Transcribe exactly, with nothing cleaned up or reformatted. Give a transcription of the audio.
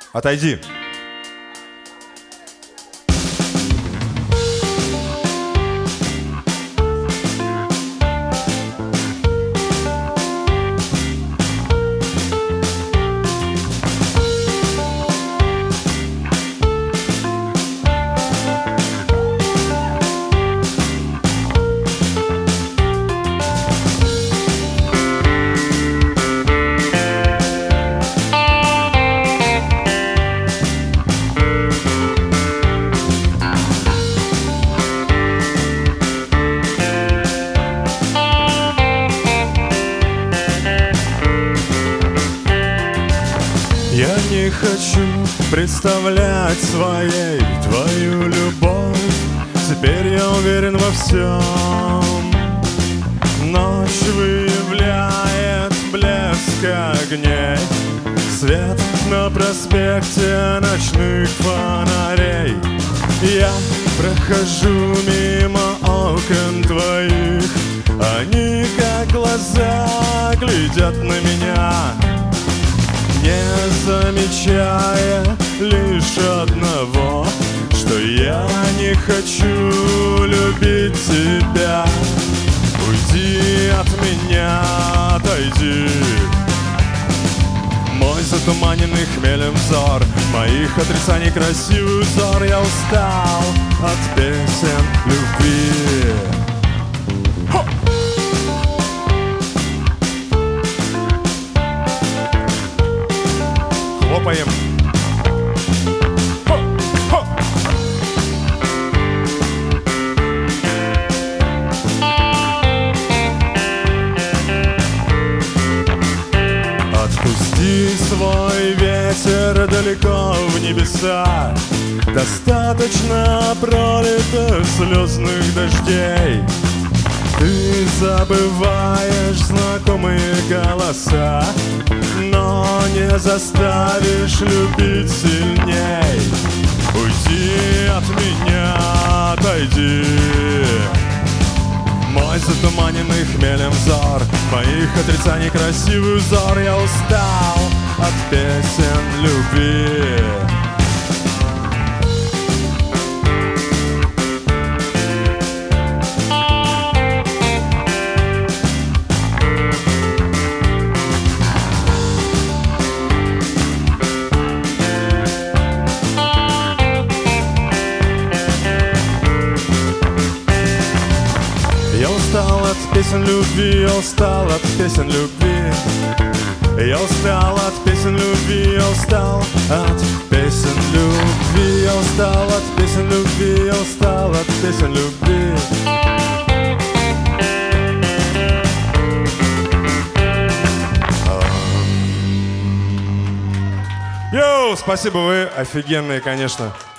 Отойди. Я не хочу представлять своей твою любовь. Теперь я уверен во всем. Ночь выявляет блеск огней, свет на проспекте ночных фонарей. Я прохожу мимо окон твоих, они как глаза глядят на меня, не замечая лишь одного, что я не хочу любить тебя. Уйди от меня, отойди. Мой затуманенный хмелем взор, моих отрицаний красивый узор. Я устал от песен любви. Хо! Хлопаем. Хо, хо. Отпусти свой ветер далеко в небеса. Достаточно пролито слезных дождей. Ты забываешь знакомые голоса, но не заставишь любить сильней. Уйди от меня, отойди. Мой затуманенный хмелем взор, моих отрицаний красивый узор. Я устал от песен любви. Я устал от песен любви, я устал от песен любви. Я устал от песен любви, я устал от песен любви. Я устал от песен любви, я устал от песен любви. Йоу, спасибо, вы офигенные, конечно.